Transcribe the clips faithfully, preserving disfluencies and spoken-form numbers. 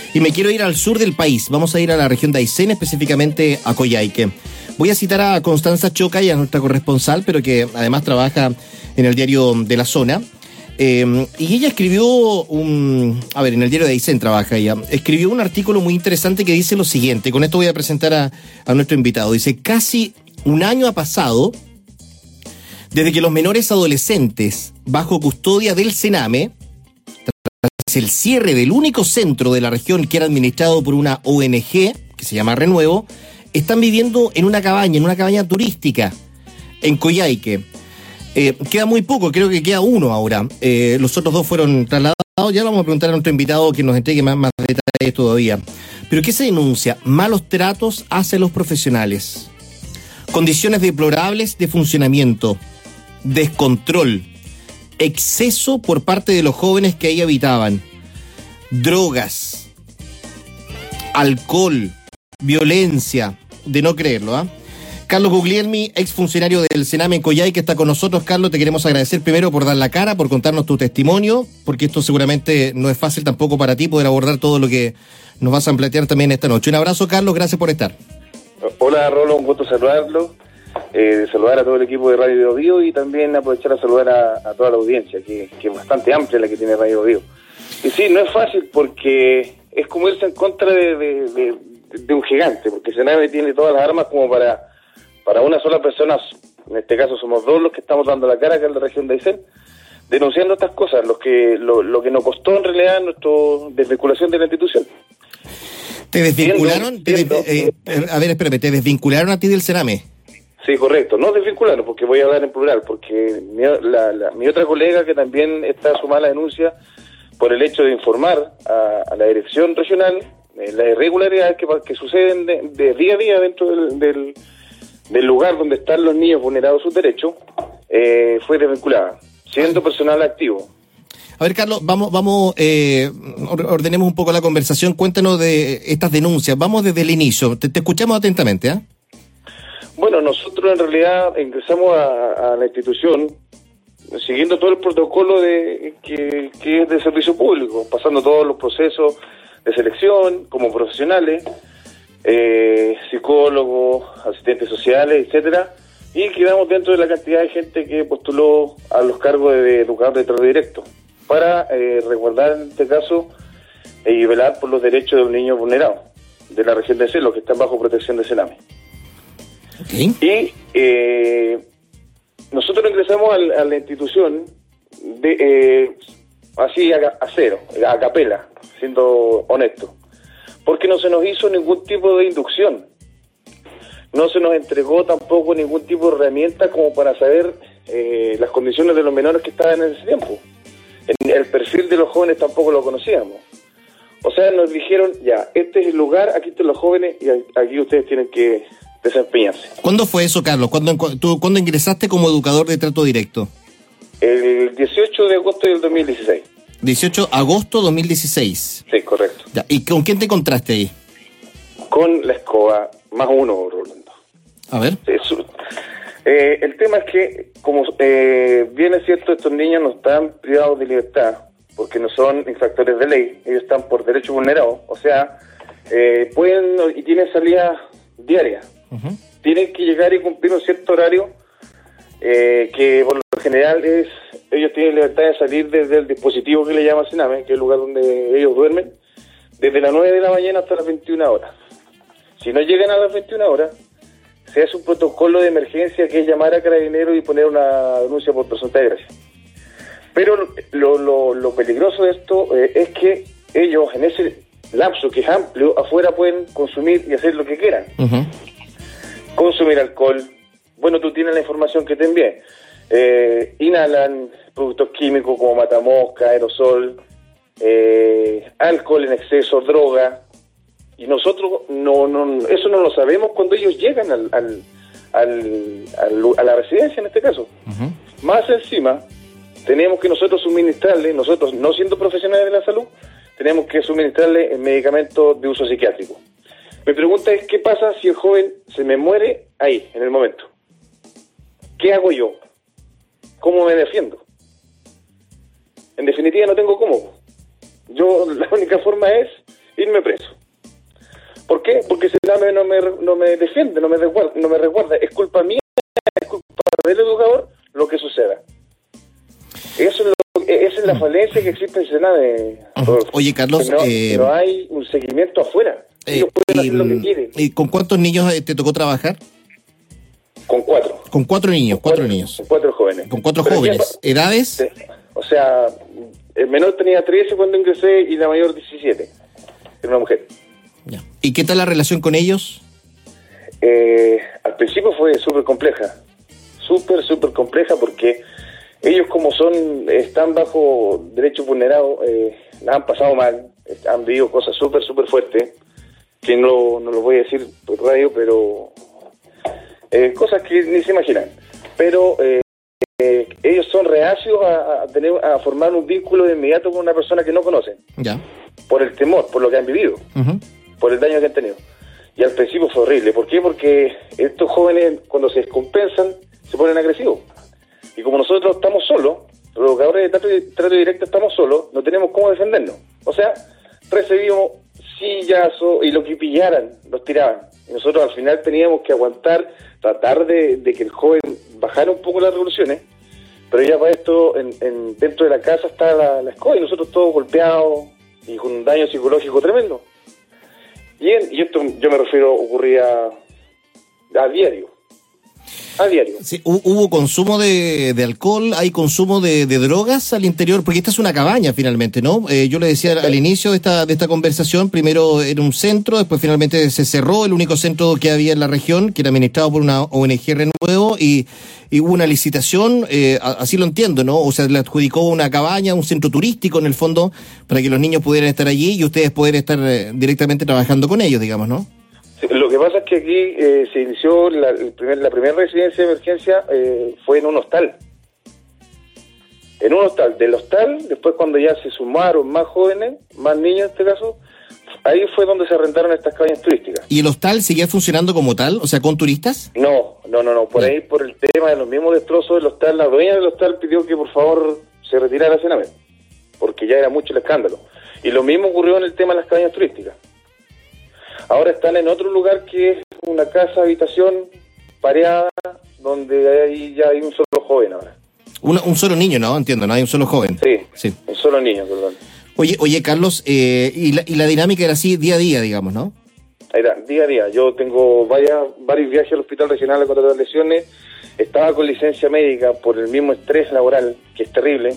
Y me quiero ir al sur del país. Vamos a ir a la región de Aysén, específicamente a Coyhaique. Voy a citar a Constanza Chocay, a nuestra corresponsal, pero que además trabaja en el diario de la zona. Eh, y ella escribió un... A ver, en el diario de Aysén trabaja ella. Escribió un artículo muy interesante que dice lo siguiente. Con esto voy a presentar a, a nuestro invitado. Dice, casi un año ha pasado desde que los menores adolescentes bajo custodia del Sename, tras el cierre del único centro de la región que era administrado por una O N G, que se llama Renuevo, están viviendo en una cabaña, en una cabaña turística, en Coyhaique. Eh, queda muy poco, creo que queda uno ahora. Eh, los otros dos fueron trasladados. Ya vamos a preguntar a nuestro invitado que nos entregue más, más detalles todavía. Pero ¿qué se denuncia? Malos tratos hacia los profesionales. Condiciones deplorables de funcionamiento. Descontrol. Exceso por parte de los jóvenes que ahí habitaban. Drogas. Alcohol. Violencia. De no creerlo, ¿ah? ¿eh? Carlos Guglielmi, exfuncionario del Sename en Coyhaique, que está con nosotros. Carlos, te queremos agradecer primero por dar la cara, por contarnos tu testimonio, porque esto seguramente no es fácil tampoco para ti poder abordar todo lo que nos vas a plantear también esta noche. Un abrazo, Carlos, gracias por estar. Hola, Rolo, un gusto saludarlo, eh, saludar a todo el equipo de Radio Bio Bio y también aprovechar a saludar a, a toda la audiencia, que, que es bastante amplia la que tiene Radio Bio. Y sí, no es fácil porque es como irse en contra de, de, de, de un gigante, porque Sename tiene todas las armas como para... Para una sola persona, en este caso somos dos los que estamos dando la cara acá en la región de Aysén, denunciando estas cosas, lo que lo, lo que nos costó en realidad nuestra desvinculación de la institución. ¿Te desvincularon? Siendo, te des, eh, a ver, espérame, ¿te desvincularon a ti del Sename? Sí, correcto, no desvincularon, porque voy a hablar en plural, porque mi, la, la, mi otra colega que también está sumada a la denuncia por el hecho de informar a, a la dirección regional eh, las irregularidades que, que suceden de, de día a día dentro del... del del lugar donde están los niños vulnerados sus derechos, eh, fue desvinculada, siendo personal activo. A ver, Carlos, vamos, vamos, eh, ordenemos un poco la conversación, cuéntanos de estas denuncias, vamos desde el inicio, te, te escuchamos atentamente, ¿eh? Bueno, nosotros en realidad ingresamos a, a la institución siguiendo todo el protocolo de que, que es de servicio público, pasando todos los procesos de selección como profesionales, Eh, psicólogos, asistentes sociales, etcétera, y quedamos dentro de la cantidad de gente que postuló a los cargos de educador de trato directo para eh, resguardar en este caso eh, y velar por los derechos de los niños vulnerados de la región de Aysén, los que están bajo protección de Sename. Okay. Y eh, nosotros ingresamos a, a la institución de eh, así a, a cero, a capela, siendo honesto, porque no se nos hizo ningún tipo de inducción, no se nos entregó tampoco ningún tipo de herramienta como para saber eh, las condiciones de los menores que estaban en ese tiempo. En el perfil de los jóvenes tampoco lo conocíamos. O sea, nos dijeron, ya, este es el lugar, aquí están los jóvenes y aquí ustedes tienen que desempeñarse. ¿Cuándo fue eso, Carlos? ¿Cuándo, tú, ¿cuándo ingresaste como educador de trato directo? El dieciocho de agosto del dos mil dieciséis. dieciocho de agosto de dos mil dieciséis. Sí, correcto. Ya, ¿y con quién te encontraste ahí? Con la escoba, más uno, Rolando. A ver. Eso. Eh, el tema es que, como eh, bien es cierto, estos niños no están privados de libertad, porque no son infractores de ley, ellos están por derecho vulnerado, o sea, eh, pueden y tienen salida diaria. Uh-huh. Tienen que llegar y cumplir un cierto horario, eh, que por lo general es, ellos tienen libertad de salir desde el dispositivo que le llama Sename, que es el lugar donde ellos duermen, desde las nueve de la mañana hasta las veintiuna horas. Si no llegan a las veintiuna horas, se hace un protocolo de emergencia que es llamar a Carabineros y poner una denuncia por presunta desgracia. Pero lo, lo, lo peligroso de esto eh, es que ellos en ese lapso que es amplio, afuera pueden consumir y hacer lo que quieran. Uh-huh. Consumir alcohol, bueno, tú tienes la información que te envié, eh, inhalan productos químicos como matamosca, aerosol, eh, alcohol en exceso, droga. Y nosotros no, no eso no lo sabemos cuando ellos llegan al, al, al, al a la residencia en este caso. Uh-huh. Más encima, tenemos que nosotros suministrarle, nosotros no siendo profesionales de la salud, tenemos que suministrarle medicamentos de uso psiquiátrico. Mi pregunta es, ¿qué pasa si el joven se me muere ahí, en el momento? ¿Qué hago yo? ¿Cómo me defiendo? En definitiva no tengo cómo. Yo, la única forma es irme preso. ¿Por qué? Porque Sename no me, no me defiende, no me resguarda, no me resguarda. Es culpa mía, es culpa del educador lo que suceda. Eso es lo, esa es la falencia que existe en Sename. Oye, Carlos, no, eh, no hay un seguimiento afuera. Ellos eh, pueden hacer lo que quieren. ¿Y con cuántos niños te tocó trabajar? Con cuatro. Con cuatro niños, con cuatro, cuatro niños. Con cuatro jóvenes. Con cuatro Pero jóvenes. Ya, ¿edades? O sea, el menor tenía trece cuando ingresé y la mayor diecisiete. Era una mujer. Ya. ¿Y qué tal la relación con ellos? Eh, al principio fue súper compleja. Súper, súper compleja porque ellos como son, están bajo derechos vulnerados, eh, la han pasado mal, han vivido cosas súper, súper fuertes, que no, no lo voy a decir por radio, pero eh, cosas que ni se imaginan. Pero eh, eh, ellos son reacios a, a, tener, a formar un vínculo de inmediato con una persona que no conocen. Ya. Por el temor, por lo que han vivido, uh-huh. por el daño que han tenido. Y al principio fue horrible. ¿Por qué? Porque estos jóvenes, cuando se descompensan, se ponen agresivos. Y como nosotros estamos solos, los educadores de trato, trato directo estamos solos, no tenemos cómo defendernos. O sea, recibimos sillazos y lo que pillaran, los tiraban. Y nosotros al final teníamos que aguantar, tratar de, de que el joven bajara un poco las revoluciones, pero ya para esto, en, en, dentro de la casa está la, la escuela y nosotros todos golpeados y con un daño psicológico tremendo. Y, en, y esto yo me refiero, ocurría a diario. A diario. Sí, ¿hubo consumo de, de alcohol? ¿Hay consumo de, de drogas al interior? Porque esta es una cabaña finalmente, ¿no? Eh, yo le decía al, al inicio de esta, de esta conversación, primero era un centro, después finalmente se cerró el único centro que había en la región, que era administrado por una O N G Renuevo, y, y hubo una licitación, eh, así lo entiendo, ¿no? O sea, le adjudicó una cabaña, un centro turístico en el fondo, para que los niños pudieran estar allí y ustedes pudieran estar eh, directamente trabajando con ellos, digamos, ¿no? Lo que pasa es que aquí eh, se inició la, el primer, la primera residencia de emergencia eh, fue en un hostal. En un hostal. Del hostal, después cuando ya se sumaron más jóvenes, más niños en este caso, ahí fue donde se arrendaron estas cabañas turísticas. ¿Y el hostal seguía funcionando como tal? O sea, ¿con turistas? No, no, no, no. Por no. ahí, por el tema de los mismos destrozos del hostal, la dueña del hostal pidió que por favor se retirara Sename, porque ya era mucho el escándalo. Y lo mismo ocurrió en el tema de las cabañas turísticas. Ahora están en otro lugar que es una casa, habitación pareada, donde ahí ya hay un solo joven ahora. Una, un solo niño, ¿no? Entiendo, no hay un solo joven. Sí, sí. Un solo niño, perdón. Oye, oye Carlos, eh, y, la, y la dinámica era así día a día, digamos, ¿no? Era día a día. Yo tengo varias, varios viajes al hospital regional a contratar lesiones. Estaba con licencia médica por el mismo estrés laboral, que es terrible.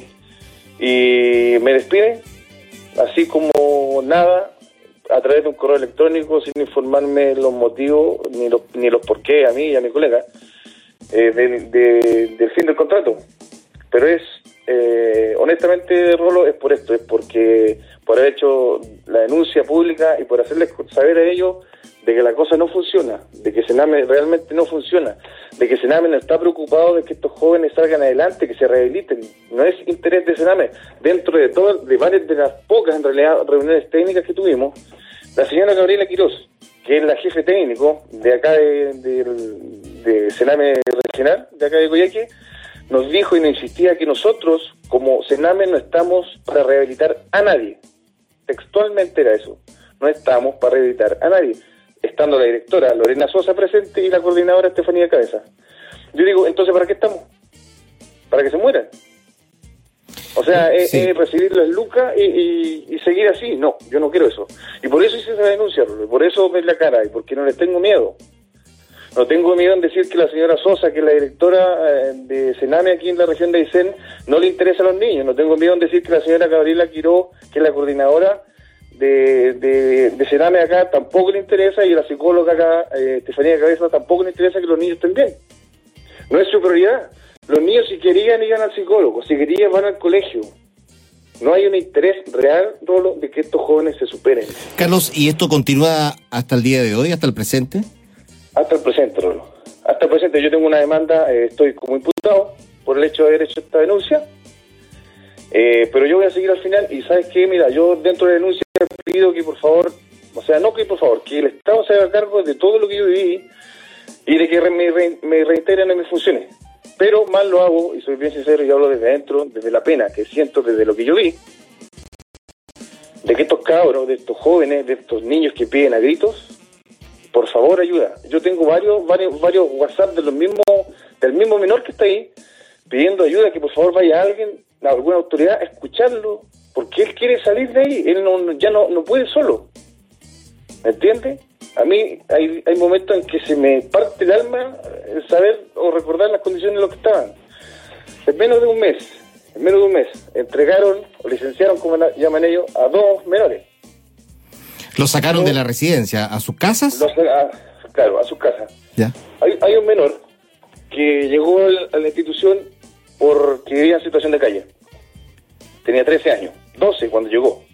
Y me despiden, así como nada, a través de un correo electrónico, sin informarme los motivos ni los ni los por qué a mí y a mi colega eh, de, de, del fin del contrato. Pero es, eh, honestamente, Rolo, es por esto, es porque por haber hecho la denuncia pública y por hacerles saber a ellos de que la cosa no funciona, de que Sename realmente no funciona, de que Sename no está preocupado de que estos jóvenes salgan adelante, que se rehabiliten. No es interés de Sename. Dentro de todas, de varias de las pocas, en realidad, reuniones técnicas que tuvimos, la señora Gabriela Quiroz, que es la jefe técnico de acá de, de, de Sename Regional, de acá de Coyhaique, nos dijo y nos insistía que nosotros, como Sename, no estamos para rehabilitar a nadie. Textualmente era eso. No estamos para rehabilitar a nadie. Estando la directora Lorena Sosa presente y la coordinadora Estefanía Cabeza. Yo digo, entonces, ¿para qué estamos? ¿Para que se mueran? O sea, es, sí. es recibir las lucas y, y, y seguir así. No, yo no quiero eso. Y por eso hice esa denuncia, y por eso ves la cara, y porque no les tengo miedo. No tengo miedo en decir que la señora Sosa, que es la directora de Sename aquí en la región de Aysén, no le interesa a los niños. No tengo miedo en decir que la señora Gabriela Quiroz, que es la coordinadora de, de, de Sename acá, tampoco le interesa, y la psicóloga acá, eh, Estefanía Cabeza, tampoco le interesa que los niños estén bien. No es su prioridad. Los niños, si querían, iban al psicólogo, si querían, van al colegio. No hay un interés real, Rolo, de que estos jóvenes se superen. Carlos, ¿y esto continúa hasta el día de hoy, hasta el presente? Hasta el presente, Rolo. Hasta el presente. Yo tengo una demanda, eh, estoy como imputado por el hecho de haber hecho esta denuncia, eh, pero yo voy a seguir al final. Y ¿sabes qué? Mira, yo dentro de la denuncia pido que por favor, o sea, no que por favor, que el Estado se haga cargo de todo lo que yo viví y de que me, re, me reintegren en mis funciones. Pero mal lo hago, y soy bien sincero y hablo desde adentro, desde la pena que siento, desde lo que yo vi. de que estos cabros, de estos jóvenes, de estos niños que piden a gritos, por favor ayuda. Yo tengo varios, varios, varios WhatsApp de los mismos, del mismo menor que está ahí, pidiendo ayuda, que por favor vaya alguien, alguna autoridad, a escucharlo, porque él quiere salir de ahí, él no, ya no, no puede solo. ¿Me entiendes? A mí hay, hay momentos en que se me parte el alma el saber o recordar las condiciones en las que estaban. En menos de un mes, en menos de un mes, entregaron o licenciaron, como la llaman ellos, a dos menores. ¿Los sacaron de la residencia a sus casas? Los, a, claro, a sus casas. Ya. Hay, hay un menor que llegó a la institución porque vivía en situación de calle. Tenía trece años, doce cuando llegó.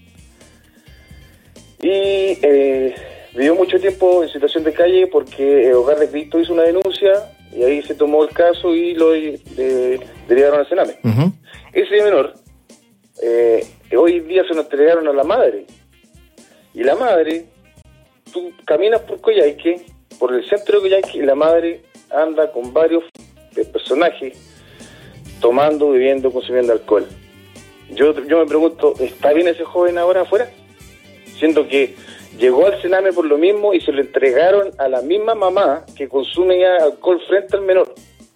Y eh, vivió mucho tiempo en situación de calle porque el Hogar de Cristo hizo una denuncia y ahí se tomó el caso y lo eh, derivaron al Sename. Uh-huh. Ese menor, eh, hoy día se lo entregaron a la madre. Y la madre, tú caminas por Coyhaique, por el centro de Coyhaique, y la madre anda con varios personajes tomando, bebiendo, consumiendo alcohol. Yo, yo me pregunto, ¿está bien ese joven ahora afuera? Siendo que llegó al Sename por lo mismo y se lo entregaron a la misma mamá que consume ya alcohol frente al menor.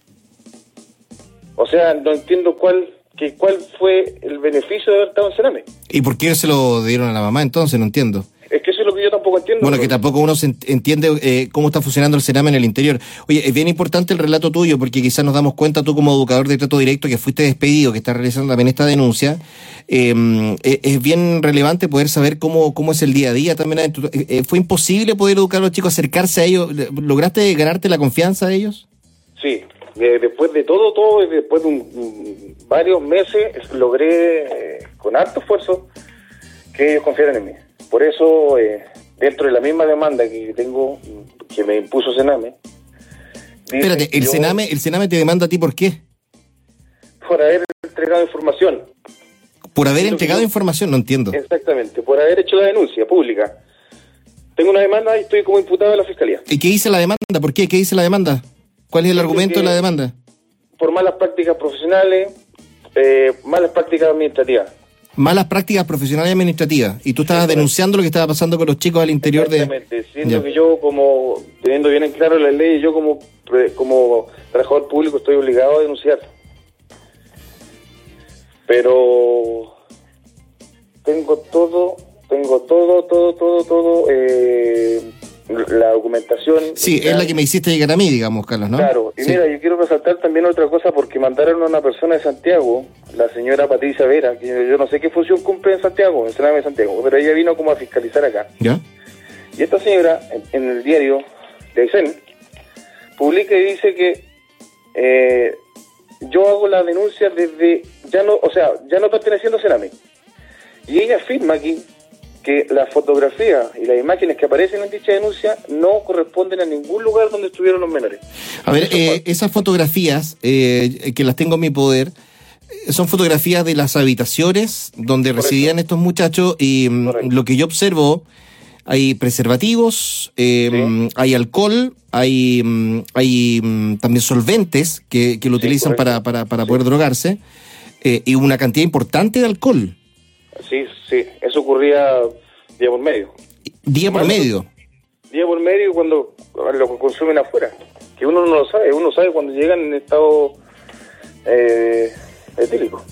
O sea, no entiendo cuál que cuál fue el beneficio de haber estado en Sename. ¿Y por qué se lo dieron a la mamá entonces? No entiendo. Es que eso es lo que yo tampoco entiendo. Bueno, pero... que tampoco uno se entiende eh, cómo está funcionando el Sename en el interior. Oye, es bien importante el relato tuyo, porque quizás nos damos cuenta, tú como educador de trato directo, que fuiste despedido, que estás realizando también esta denuncia. Eh, eh, es bien relevante poder saber cómo, cómo es el día a día también. Eh, ¿Fue imposible poder educar a los chicos, acercarse a ellos? ¿Lograste ganarte la confianza de ellos? Sí, de, después de todo, todo, después de un, un, varios meses, logré, eh, con harto esfuerzo, que ellos confiaran en mí. Por eso, eh, dentro de la misma demanda que tengo, que me impuso Sename... Espérate, el, yo, Sename, ¿el Sename te demanda a ti por qué? Por haber entregado información. ¿Por haber entregado yo, información? No entiendo. Exactamente, por haber hecho la denuncia pública. Tengo una demanda y estoy como imputado de la Fiscalía. ¿Y qué dice la demanda? ¿Por qué? ¿Qué dice la demanda? ¿Cuál es el argumento de la demanda? Por malas prácticas profesionales, eh, malas prácticas administrativas. Malas prácticas profesionales y administrativas. Y tú estabas denunciando lo que estaba pasando con los chicos al interior de... Exactamente, siendo ya. que yo como, teniendo bien en claro la ley, yo como, como trabajador público estoy obligado a denunciar. Pero tengo todo, tengo todo, todo, todo, todo, eh, la documentación... Sí, es la que me hiciste llegar a mí, digamos, Carlos, ¿no? Claro, y sí. Mira, yo quiero resaltar también otra cosa porque mandaron a una persona de Santiago, la señora Patricia Vera, que yo no sé qué función cumple en Santiago, en el Sename de Santiago, pero ella vino como a fiscalizar acá. ¿Ya? Y esta señora, en, en el diario de Aysén, publica y dice que eh, yo hago la denuncia desde, ya no, o sea, ya no perteneciendo a Sename. Y ella afirma aquí que las fotografías y las imágenes que aparecen en dicha denuncia no corresponden a ningún lugar donde estuvieron los menores. A ver, eh, esas fotografías, eh, que las tengo en mi poder, son fotografías de las habitaciones donde Correcto. residían estos muchachos y Correcto. lo que yo observo, hay preservativos, eh, sí. hay alcohol, hay, hay también solventes que, que lo sí, utilizan para, para, para sí. poder drogarse, eh, y una cantidad importante de alcohol. Sí, sí, eso ocurría día por medio. ¿Día por medio? Día por medio cuando lo consumen afuera, que uno no lo sabe, uno sabe cuando llegan en estado eh, etílico.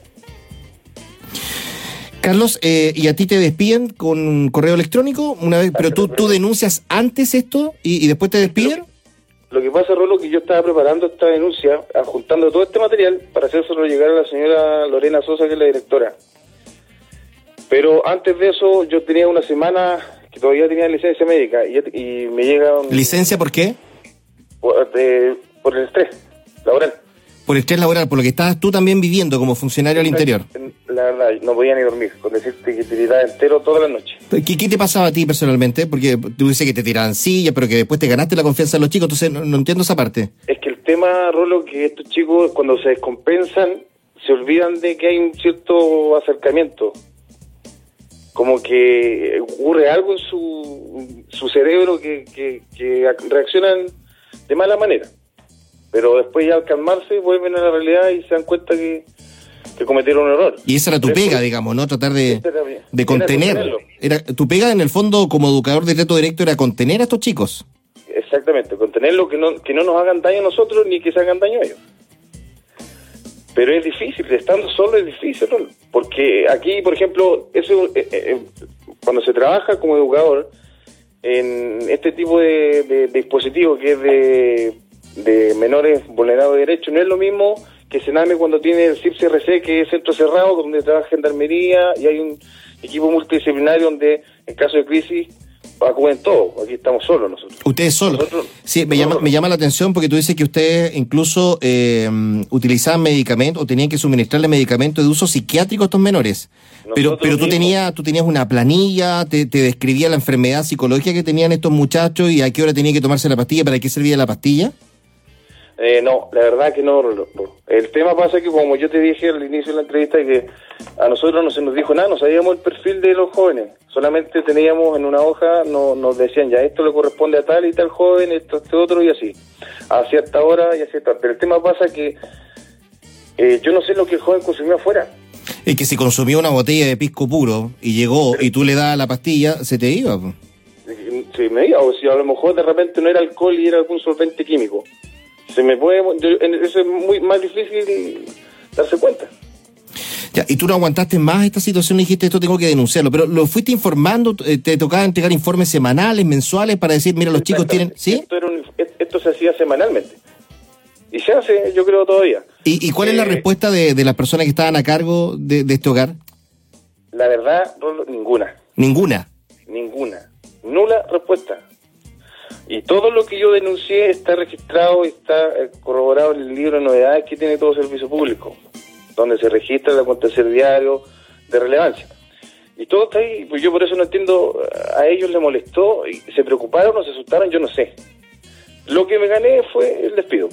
Carlos, eh, ¿y a ti te despiden con un correo electrónico una vez? ¿Pero tú, tú denuncias antes esto y, y después te despiden? Lo que pasa, Rolo, que yo estaba preparando esta denuncia, adjuntando todo este material para hacérselo llegar a la señora Lorena Sosa, que es la directora. Pero antes de eso, yo tenía una semana que todavía tenía licencia médica y, y me llega... Un, ¿Licencia por qué? Por, de, por el estrés laboral. Por el estrés laboral, por lo que estabas tú también viviendo como funcionario al interior. La verdad, no podía ni dormir, con decirte que te tiraba entero toda la noche. ¿Qué, ¿Qué te pasaba a ti personalmente? Porque tú dices que te tiraban sillas, pero que después te ganaste la confianza de los chicos, entonces no, no entiendo esa parte. Es que el tema, Rolo, que estos chicos cuando se descompensan, se olvidan de que hay un cierto acercamiento. Como que ocurre algo en su, su cerebro que, que, que reaccionan de mala manera. Pero después ya al calmarse vuelven a la realidad y se dan cuenta que que cometieron un error. Y esa era tu Después, pega, digamos, ¿no? Tratar de, era, de contener. Era Era, tu pega, en el fondo, como educador de trato directo, era contener a estos chicos. Exactamente, contenerlo, que no, que no nos hagan daño a nosotros ni que se hagan daño a ellos. Pero es difícil, estando solo es difícil, ¿no? Porque aquí, por ejemplo, eso, eh, eh, cuando se trabaja como educador en este tipo de, de, de dispositivo que es de, de menores vulnerados de derechos, no es lo mismo que Sename cuando tiene el C I P C R C, que es centro cerrado, donde trabaja gendarmería y hay un equipo multidisciplinario donde, en caso de crisis, acuden todos. Aquí estamos solos nosotros. Ustedes solos. Nosotros, sí, me llama, me llama la atención porque tú dices que ustedes incluso eh, utilizaban medicamentos o tenían que suministrarle medicamentos de uso psiquiátrico a estos menores. Pero, pero tú tenías, tú tenías una planilla, te, te describía la enfermedad psicológica que tenían estos muchachos y a qué hora tenían que tomarse la pastilla, para qué servía la pastilla. Eh, no, la verdad que no, no. El tema pasa que, como yo te dije al inicio de la entrevista, que a nosotros no se nos dijo nada, no sabíamos el perfil de los jóvenes. Solamente teníamos en una hoja, no, nos decían ya, esto le corresponde a tal y tal joven, esto, este otro y así. A cierta hora y a cierta hora. Pero el tema pasa que eh, yo no sé lo que el joven consumió afuera. Es que si consumió una botella de pisco puro y llegó y tú le das la pastilla, se te iba. Pues. Se me iba, o si a lo mejor de repente no era alcohol y era algún solvente químico. Se me puede, yo, eso es muy más difícil darse cuenta. Ya, y tú no aguantaste más esta situación y dijiste, esto tengo que denunciarlo, pero ¿lo fuiste informando? ¿Te tocaba entregar informes semanales, mensuales, para decir, mira, los chicos tienen...? ¿Sí? Esto, era un, esto se hacía semanalmente. Y se hace, yo creo, todavía. ¿Y, y cuál eh, es la respuesta de, de las personas que estaban a cargo de, de este hogar? La verdad, ninguna. ¿Ninguna? Ninguna. Nula respuesta. Y todo lo que yo denuncié está registrado y está corroborado en el libro de novedades que tiene todo servicio público, donde se registra el acontecer diario de relevancia. Y todo está ahí, pues yo por eso no entiendo, a ellos les molestó, y se preocuparon o se asustaron, yo no sé. Lo que me gané fue el despido.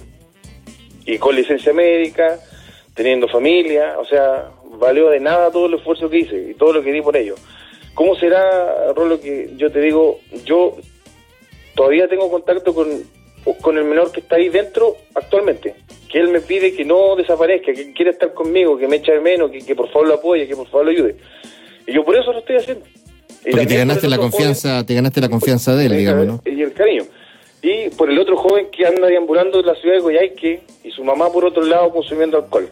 Y con licencia médica, teniendo familia, o sea, valió de nada todo el esfuerzo que hice y todo lo que di por ellos. ¿Cómo será, Rolo, que yo te digo, yo todavía tengo contacto con, con el menor que está ahí dentro actualmente, que él me pide que no desaparezca, que quiere estar conmigo, que me eche de menos, que, que por favor lo apoye, que por favor lo ayude. Y yo por eso lo estoy haciendo. Y porque te ganaste la confianza, joven, te ganaste la confianza de él, digamos, ¿no? Y el cariño. Y por el otro joven que anda deambulando en la ciudad de Coyhaique y su mamá por otro lado consumiendo alcohol.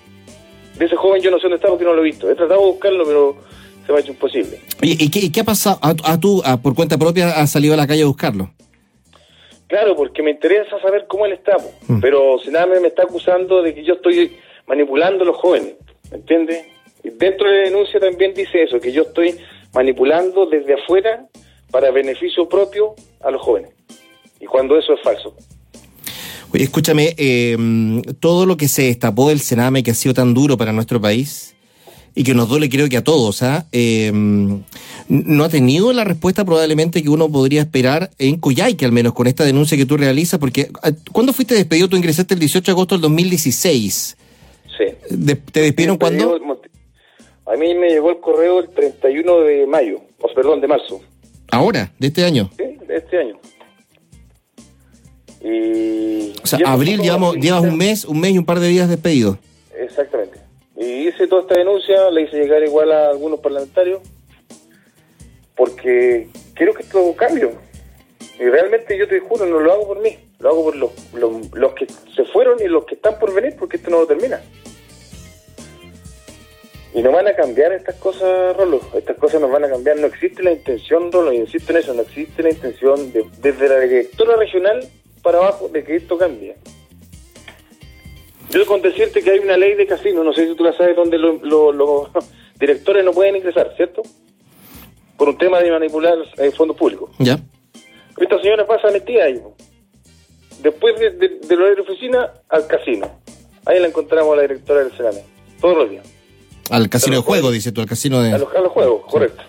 De ese joven yo no sé dónde está porque no lo he visto. He tratado de buscarlo, pero se me ha hecho imposible. ¿Y, y, qué, y qué ha pasado? ¿A, a tú, a, por cuenta propia, has salido a la calle a buscarlo? Claro, porque me interesa saber cómo él está, mm. pero Sename me está acusando de que yo estoy manipulando a los jóvenes, ¿me entiendes? Y dentro de la denuncia también dice eso, que yo estoy manipulando desde afuera para beneficio propio a los jóvenes, y cuando eso es falso. Oye, escúchame, eh, todo lo que se destapó del Sename, que ha sido tan duro para nuestro país y que nos duele, creo que a todos, ¿ah? Eh, no ha tenido la respuesta probablemente que uno podría esperar en Coyhaique, al menos con esta denuncia que tú realizas, porque ¿cuándo fuiste despedido? Tú ingresaste el dieciocho de agosto del dos mil dieciséis. Sí. De, ¿Te despidieron cuándo? A mí me llegó el correo el treinta y uno de mayo, o perdón, de marzo. ¿Ahora? ¿De este año? Sí, de este año. Y o sea, abril, llevamos, llevas un mes, un mes y un par de días despedido. Exactamente. Y hice toda esta denuncia, la hice llegar igual a algunos parlamentarios, porque quiero que esto cambie. Y realmente yo te juro, no lo hago por mí, lo hago por los, los, los que se fueron y los que están por venir, porque esto no lo termina. Y no van a cambiar estas cosas, Rolo, estas cosas nos van a cambiar, no existe la intención, Rolo, insisto en eso, no existe la intención de, desde la directora regional para abajo de que esto cambie. Yo con decirte que hay una ley de casino, no sé si tú la sabes, donde los lo, lo directores no pueden ingresar, ¿cierto? Por un tema de manipular eh, fondos públicos. Ya. Esta señora pasa metida ahí. Después de, de, de la oficina al casino. Ahí la encontramos a la directora del Sename, todos los días. Al casino de juego, dices tú, al casino de... A los, a los juegos, sí. Correcto.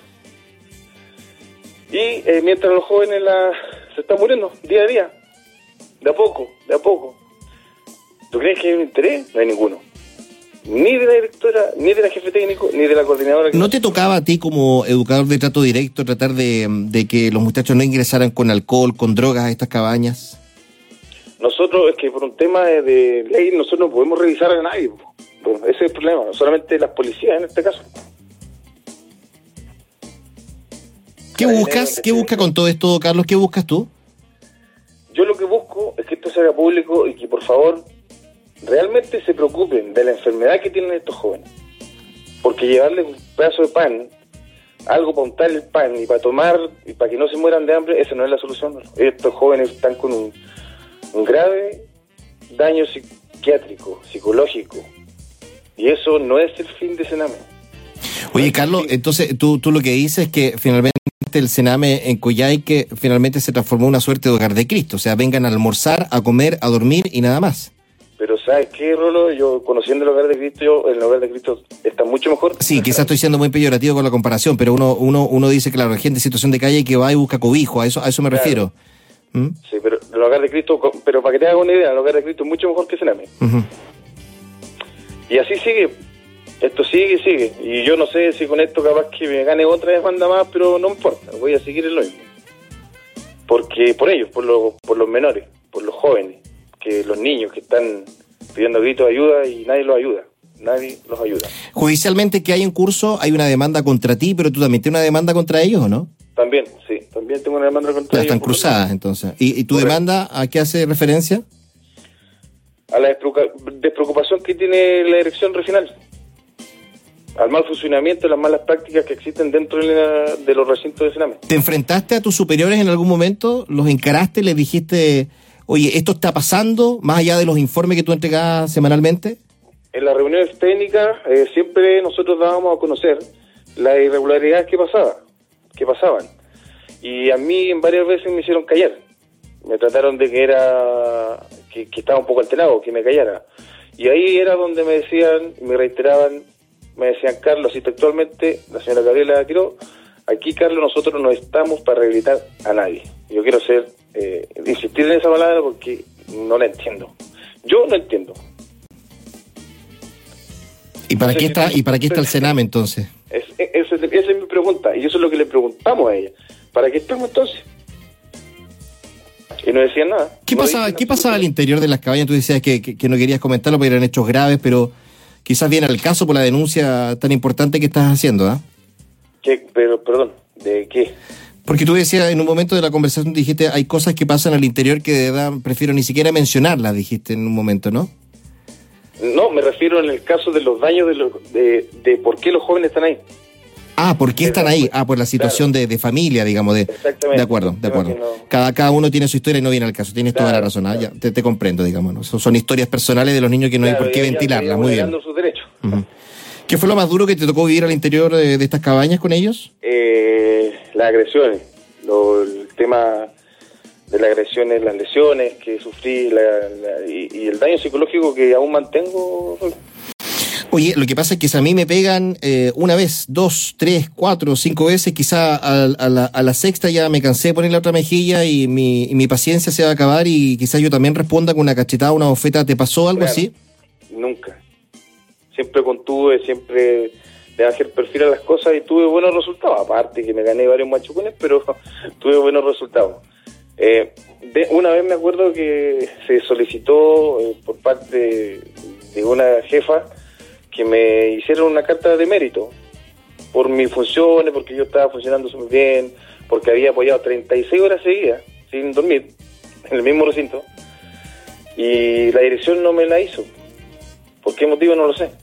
Y eh, mientras los jóvenes la, se están muriendo día a día, de a poco, de a poco. ¿Tú crees que hay un interés? No hay ninguno. Ni de la directora, ni de la jefe técnico, ni de la coordinadora. ¿No te tocaba a ti como educador de trato directo tratar de, de que los muchachos no ingresaran con alcohol, con drogas a estas cabañas? Nosotros, es que por un tema de, de ley, nosotros no podemos revisar a nadie. Pues ese es el problema, no solamente las policías en este caso. ¿Qué buscas? ¿Qué buscas con todo esto, Carlos? ¿Qué buscas tú? Yo lo que busco es que esto se haga público y que por favor realmente se preocupen de la enfermedad que tienen estos jóvenes. Porque llevarles un pedazo de pan, algo para untar el pan y para tomar y para que no se mueran de hambre, esa no es la solución. Estos jóvenes están con un, un grave daño psiquiátrico, psicológico, y eso no es el fin de Sename. Oye, Carlos, entonces tú, tú lo que dices es que finalmente el Sename en Coyhaique finalmente se transformó en una suerte de hogar de Cristo, o sea, vengan a almorzar, a comer, a dormir y nada más. Pero ¿sabes qué, Rolo? Yo, conociendo el hogar de Cristo, yo, el hogar de Cristo está mucho mejor. Sí, quizás estoy siendo muy peyorativo con la comparación, pero uno uno uno dice, claro, la gente en situación de calle que va y busca cobijo, a eso a eso me claro. refiero. ¿Mm? Sí, pero el hogar de Cristo, pero para que te hagas una idea, el hogar de Cristo es mucho mejor que Sename. Uh-huh. Y así sigue, esto sigue y sigue. Y yo no sé si con esto capaz que me gane otra vez manda más, pero no importa, voy a seguir en lo mismo. Porque por ellos, por los, por los menores, por los jóvenes, que los niños que están pidiendo gritos de ayuda y nadie los ayuda, nadie los ayuda. Judicialmente, ¿que hay en curso? Hay una demanda contra ti, pero tú también tienes una demanda contra ellos, ¿o no? También, sí, también tengo una demanda contra ellos. Están cruzadas, entonces. ¿Y, y tu Correcto. demanda a qué hace referencia? A la despreocupación que tiene la dirección regional, al mal funcionamiento, las malas prácticas que existen dentro de, la, de los recintos de Sename. ¿Te enfrentaste a tus superiores en algún momento? ¿Los encaraste? ¿Les dijiste, oye, esto está pasando, más allá de los informes que tú entregabas semanalmente? En las reuniones técnicas eh, siempre nosotros dábamos a conocer las irregularidades que pasaba, que pasaban. Y a mí en varias veces me hicieron callar. Me trataron de que era que, que estaba un poco alterado, que me callara. Y ahí era donde me decían, me reiteraban, me decían, Carlos, así textualmente, la señora Gabriela Quiró, aquí, Carlos, nosotros no estamos para rehabilitar a nadie. Yo quiero ser, eh, insistir en esa palabra porque no la entiendo. Yo no entiendo. ¿Y para no qué está si y para qué está el Sename entonces? Es, es, es, esa es mi pregunta, y eso es lo que le preguntamos a ella. ¿Para qué estamos entonces? Y no decían nada. ¿Qué no pasaba, ¿qué pasaba al interior de las cabañas? Tú decías que, que, que no querías comentarlo porque eran hechos graves, pero quizás viene al caso por la denuncia tan importante que estás haciendo, ¿ah? ¿Qué? Pero, perdón, ¿de qué? Porque tú decías en un momento de la conversación, dijiste, hay cosas que pasan al interior que de verdad prefiero ni siquiera mencionarlas, dijiste en un momento, ¿no? No, me refiero en el caso de los daños de, los, de, de por qué los jóvenes están ahí. Ah, ¿por qué están ahí? Ah, por la situación claro. de, de familia, digamos. De, Exactamente. De acuerdo, de acuerdo. No... Cada, cada uno tiene su historia y no viene al caso. Tienes claro, toda la razón. Claro. Ah, ya, te, te comprendo, digamos. ¿no? Son, son historias personales de los niños que no claro, hay por qué ventilarlas. Muy bien. Sus derechos. Uh-huh. ¿Qué fue lo más duro que te tocó vivir al interior de, de estas cabañas con ellos? Eh, las agresiones. Lo, el tema de las agresiones, las lesiones que sufrí la, la, y, y el daño psicológico que aún mantengo. Oye, lo que pasa es que si a mí me pegan eh, una vez, dos, tres, cuatro, cinco veces, quizá a, a, la, a la sexta ya me cansé de poner la otra mejilla y mi, y mi paciencia se va a acabar y quizás yo también responda con una cachetada, una bofeta. ¿Te pasó algo claro, así? Nunca. Siempre contuve, siempre le bajé el perfil a las cosas y tuve buenos resultados. Aparte que me gané varios machucones, pero tuve buenos resultados. Eh, de, una vez me acuerdo que se solicitó eh, por parte de, de una jefa que me hicieron una carta de mérito por mis funciones, porque yo estaba funcionando súper bien, porque había apoyado treinta y seis horas seguidas, sin dormir, en el mismo recinto, y la dirección no me la hizo. ¿Por qué motivo? No lo sé.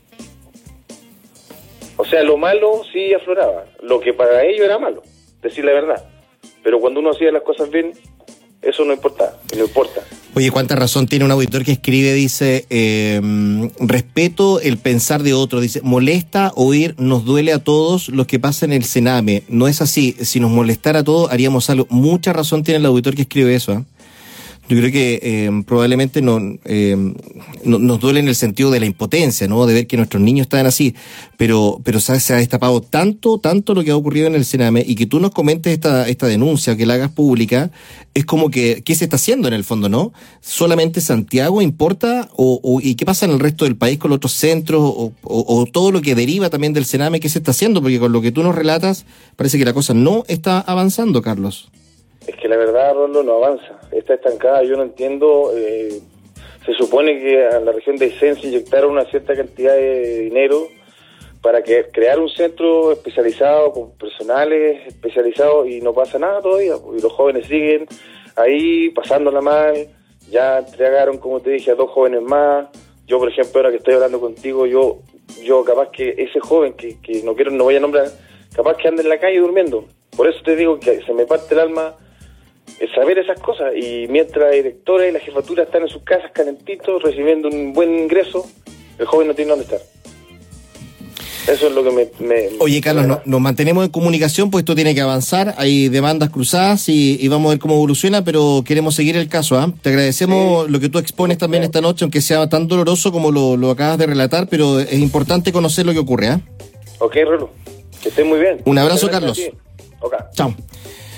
O sea, lo malo sí afloraba, lo que para ellos era malo, decir la verdad. Pero cuando uno hacía las cosas bien, eso no importa, no importa. Oye, cuánta razón tiene un auditor que escribe, dice, eh, respeto el pensar de otro, dice, molesta oír, nos duele a todos lo que pasa en el Sename. No es así, si nos molestara a todos haríamos algo. Mucha razón tiene el auditor que escribe eso, ¿eh? Yo creo que eh, probablemente no, eh, no, nos duele en el sentido de la impotencia, ¿no? De ver que nuestros niños están así, pero, pero ¿sabes? Se ha destapado tanto, tanto lo que ha ocurrido en el Sename, y que tú nos comentes esta, esta denuncia, que la hagas pública, es como que, ¿qué se está haciendo en el fondo, no? ¿Solamente Santiago importa? O, o, ¿y qué pasa en el resto del país con los otros centros? O, o, o todo lo que deriva también del Sename, ¿qué se está haciendo? Porque con lo que tú nos relatas, parece que la cosa no está avanzando, Carlos. Es que la verdad, Rondo, no avanza. Está estancada, yo no entiendo. Eh, se supone que a la región de Aysén se inyectaron una cierta cantidad de dinero para que crear un centro especializado con personales especializados y no pasa nada todavía, y los jóvenes siguen ahí pasándola mal. Ya entregaron, como te dije, a dos jóvenes más. Yo, por ejemplo, ahora que estoy hablando contigo, yo yo capaz que ese joven que, que no quiero, no voy a nombrar, capaz que anda en la calle durmiendo. Por eso te digo que se me parte el alma saber esas cosas. Y mientras la directora y la jefatura están en sus casas calentitos, recibiendo un buen ingreso, el joven no tiene dónde estar. Eso es lo que me... me Oye, Carlos, me no, nos mantenemos en comunicación, pues esto tiene que avanzar, hay demandas cruzadas y, y vamos a ver cómo evoluciona, pero queremos seguir el caso, ¿eh? Te agradecemos sí. lo que tú expones también esta noche, aunque sea tan doloroso como lo, lo acabas de relatar, pero es importante conocer lo que ocurre, ¿eh? Ok, Rolo, que estés muy bien. Un abrazo, Carlos. Okay. Chao.